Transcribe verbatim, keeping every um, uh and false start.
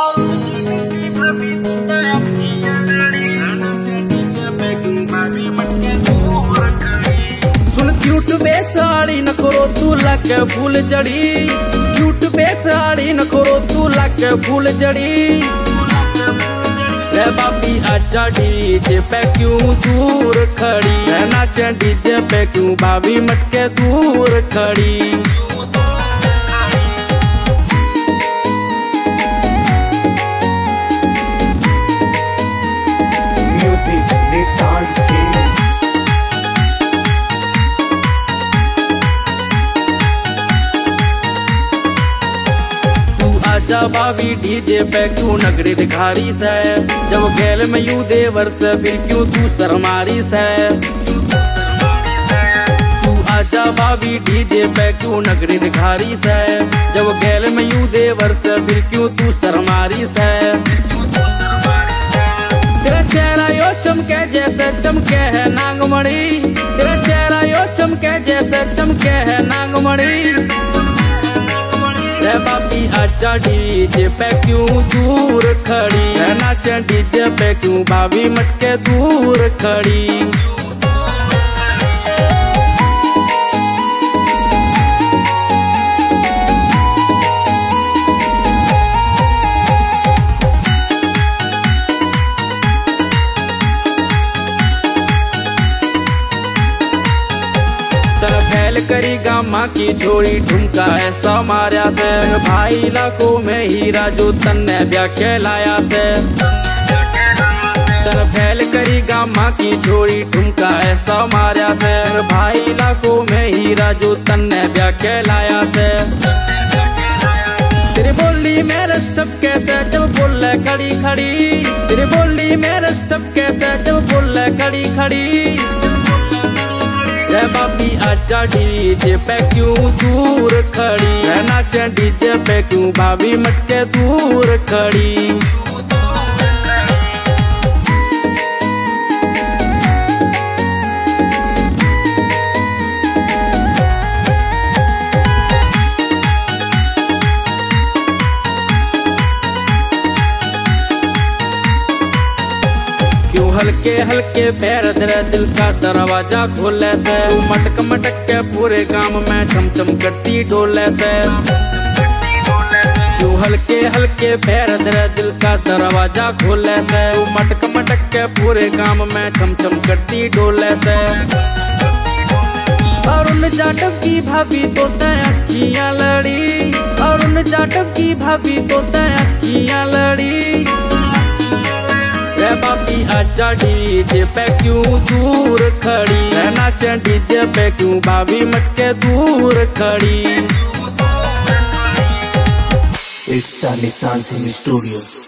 सुन cute बेसाड़ी न करो तू लाके फूल जड़ी, क्यूट बेसाड़ी न करो तू लाके फूल जड़ी। रे बाबी आजा डीजे पे क्यों दूर खड़ी, नाचे डीजे पे क्यों भाभी मटके दूर खड़ी। आजा भाभी डीजे पे क्यों नगरी दिखारी से, जब गैल में यू देवर से फिर क्यों तू शर्मारी से। तू आजा भाभी डीजे पे क्यों नगरी दिखारी से, जब गैल में यू देवर से फिर क्यों तू शर्मारी से। तेरा चेहरा यो चमके जैसे चमके है नागमणि, तेरा चेहरा यो चमके जैसे चमके है नागमणि। रे बाबी आजा डीजे पे क्यों दूर खड़ी, नाचे डीजे पे क्यों भाभी मटके दूर खड़ी। तन फैल करी गामा की छोड़ी ठुमका ऐसा मार्या से, भाई लाखों में हीरा जो तन्ने ब्याह कहलाया से। तन फैल करी गामा की छोड़ी ठुमका ऐसा मार्या से, भाई लाखों में हीरा जो तन्ने ब्याह कहलाया से। तेरी बोली में रस्तब कैसे जब बोले खड़ी खड़ी, तेरी बोली में रस्तब कैसे जब बोले खड़ी खड़ी। रे बाबी आजा डीजे पे क्यों दूर खड़ी, नाचे डीजे पे क्यों भाभी मटके दूर खड़ी। हल्के हल्के पैर तेरे दिल का दरवाजा खोले से, मटक मटक के पूरे गांव में चम चम करती डोले से। क्यों हल्के हल्के पैर तेरे दिल का दरवाजा खोले से, मटक मटक के पूरे गांव में चम चम करती डोले से। और उन जाटव की भाभी तो तय अखियां लड़ी, और उन जाटव की भाभी तो तय अखियां लड़ी। रे बाबी आजा डीजे पे क्यों दूर खड़ी, नाचे डीजे पे क्यों भाभी मटके दूर खड़ी। It's Sunny Sun Studio.